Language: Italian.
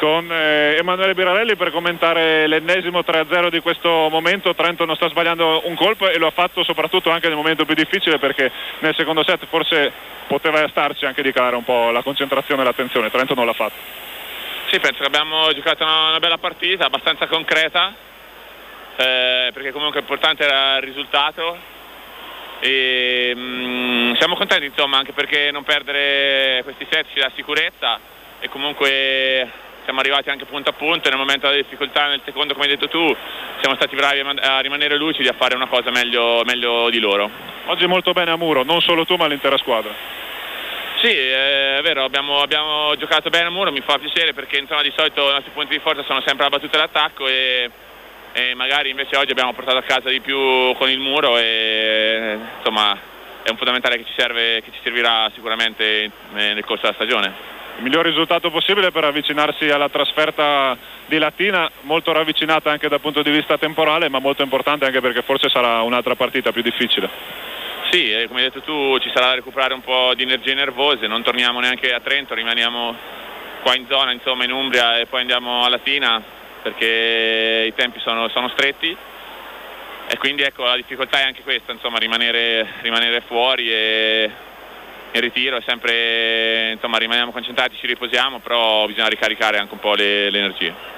con Emanuele Birarelli per commentare l'ennesimo 3-0 di questo momento. Trento non sta sbagliando un colpo e lo ha fatto soprattutto anche nel momento più difficile, perché nel secondo set forse poteva starci anche di calare un po' la concentrazione e l'attenzione. Trento non l'ha fatto. Sì, penso che abbiamo giocato una bella partita, abbastanza concreta, perché comunque importante era il risultato. E siamo contenti, insomma, anche perché non perdere questi set ci dà sicurezza, e comunque siamo arrivati anche punto a punto. Nel momento della difficoltà nel secondo, come hai detto tu, siamo stati bravi a rimanere lucidi, a fare una cosa meglio di loro. Oggi molto bene a Muro, non solo tu ma l'intera squadra. Sì, è vero, abbiamo giocato bene a Muro, mi fa piacere, perché insomma di solito i nostri punti di forza sono sempre la battuta e l'attacco, e magari invece oggi abbiamo portato a casa di più con il Muro, e insomma è un fondamentale che ci servirà sicuramente nel corso della stagione. Il miglior risultato possibile per avvicinarsi alla trasferta di Latina, molto ravvicinata anche dal punto di vista temporale, ma molto importante anche perché forse sarà un'altra partita più difficile. Sì, come hai detto tu, ci sarà da recuperare un po' di energie nervose, non torniamo neanche a Trento, rimaniamo qua in zona, insomma in Umbria, e poi andiamo a Latina, perché i tempi sono stretti, e quindi ecco, la difficoltà è anche questa, insomma, rimanere fuori e in ritiro. È sempre, insomma, rimaniamo concentrati, ci riposiamo, però bisogna ricaricare anche un po' le energie.